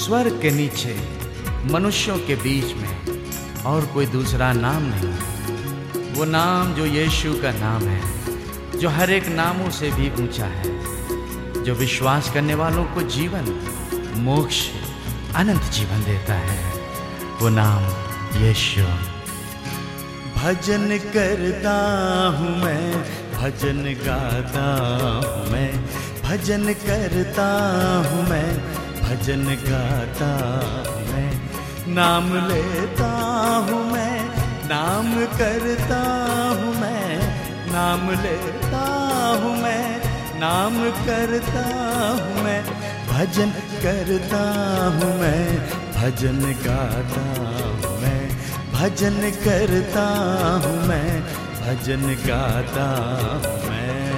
स्वर्ग के नीचे मनुष्यों के बीच में और कोई दूसरा नाम नहीं। वो नाम जो यीशु का नाम है, जो हर एक नामों से भी ऊंचा है, जो विश्वास करने वालों को जीवन, मोक्ष, अनंत जीवन देता है। वो नाम यीशु। भजन करता हूँ मैं, भजन गाता हूँ मैं, भजन करता हूँ मैं, भजन गाता हूँ मैं, नाम लेता हूँ मैं, नाम करता हूँ मैं, नाम लेता हूँ मैं, नाम करता हूँ मैं, भजन करता हूँ मैं, भजन गाता हूँ मैं, भजन करता हूँ मैं, भजन गाता हूँ मैं।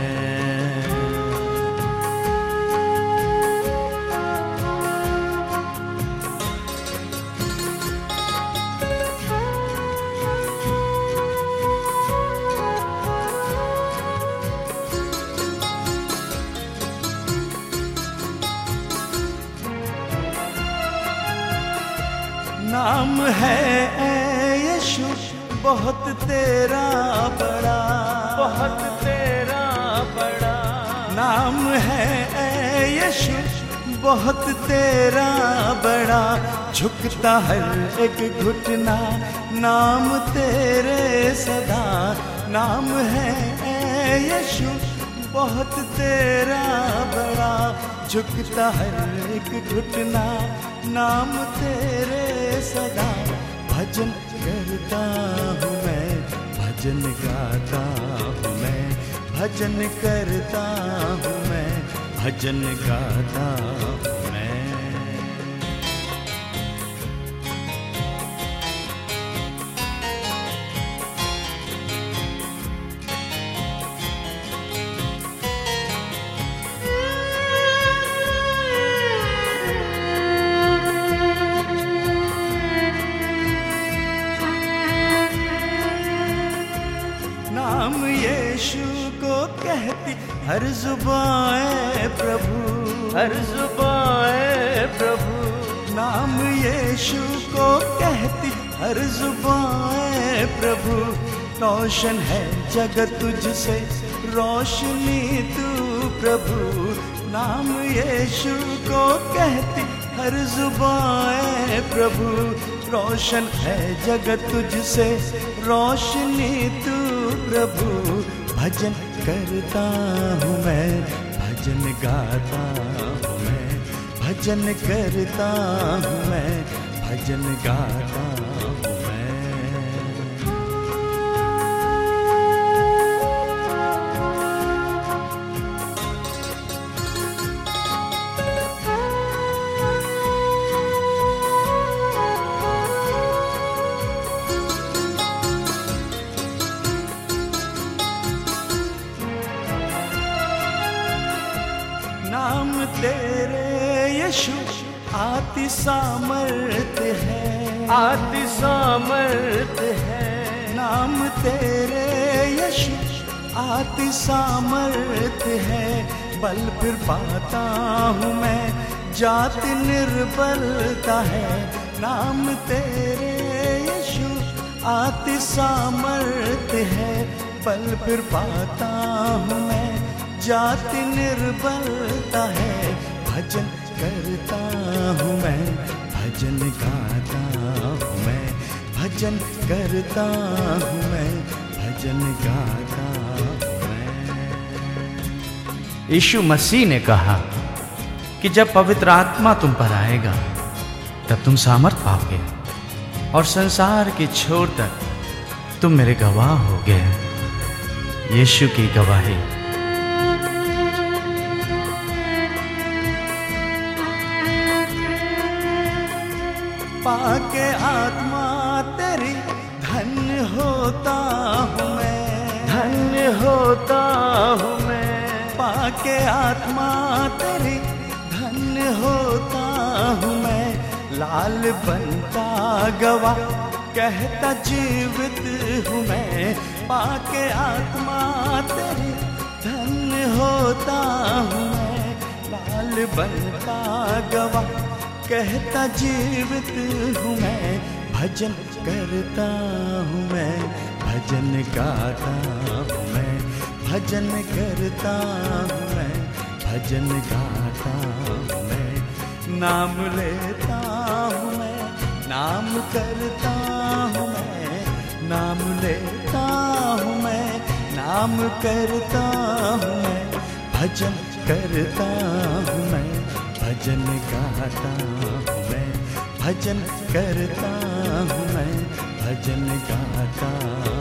नाम है यीशु बहुत तेरा बड़ा, बहुत तेरा बड़ा। नाम है यीशु बहुत तेरा बड़ा, झुकता हर एक घुटना नाम तेरे सदा। नाम है यीशु बहुत तेरा बड़ा, झुकता हर एक घुटना नाम तेरे सदा। भजन करता हूँ मैं, भजन गाता हूँ मैं, भजन करता हूँ मैं, भजन गाता हूँ मैं। नाम यीशु को कहती हर जुबान प्रभु, हर जुबान प्रभु। नाम यीशु को कहती हर जुबान प्रभु, रोशन है जगत तुझसे, रोशनी तू प्रभु। नाम यीशु को कहती हर जुबान प्रभु, रोशन है जगत तुझसे, रोशनी तू प्रभु। भजन करता हूँ मैं, भजन गाता हूँ मैं, भजन करता हूँ मैं, भजन गाता हूँ मैं। नाम तेरे यीशु आति सामर्थ्य है, आति सामर्थ्य है। नाम तेरे यीशु आति सामर्थ्य है, बल फिर पाता हूँ मैं, जाति निर्बलता है। नाम तेरे यीशु आति सामर्थ्य है, बल फिर पाता हूँ मैं, जाति निर्बलता है। भजन करता हूँ मैं, भजन गाता हूँ मैं, भजन करता हूँ मैं, भजन गाता हूँ मैं। यीशु मसीह ने कहा कि जब पवित्र आत्मा तुम पर आएगा तब तुम सामर्थ पाओगे, और संसार की छोर तक तुम मेरे गवाह होगे। यीशु की गवाही। पाके आत्मा तेरी धन्य होता हूँ मैं, धन्य होता हूँ मैं। पाके आत्मा तेरी धन्य होता हूँ मैं, लाल बनता गवाह कहता जीवित हूँ मैं। पाके आत्मा तेरी धन्य होता हूँ मैं, लाल बनता गवाह कहता जीवित हूँ मैं, भजन करता हूँ मैं, भजन गाता हूँ मैं, भजन करता हूँ मैं, भजन गाता हूँ मैं, नाम लेता हूँ मैं, नाम करता हूँ मैं, नाम लेता हूँ मैं, नाम करता हूँ मैं, भजन करता हूँ मैं, भजन गाता हूँ मैं, भजन करता हूँ मैं, भजन गाता